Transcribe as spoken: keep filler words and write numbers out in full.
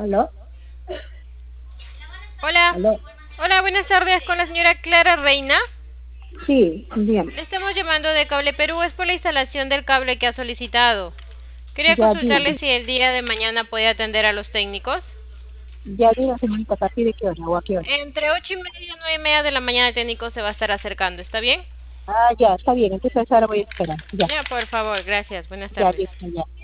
¿Aló? Hola, ¿Aló? hola, buenas tardes con la señora Clara Reina. Sí, bien. Le estamos llamando de Cable Perú, es por la instalación del cable que ha solicitado. Quería Ya consultarle digo, si el día de mañana puede atender a los técnicos. ya digo, señorita, ¿a partir de qué hora o a qué hora? Entre ocho y media y nueve y media de la mañana el técnico se va a estar acercando, ¿está bien? Ah, ya, está bien, entonces ahora voy a esperar. Ya, Ya, por favor, gracias, buenas ya, tardes. listo, ya.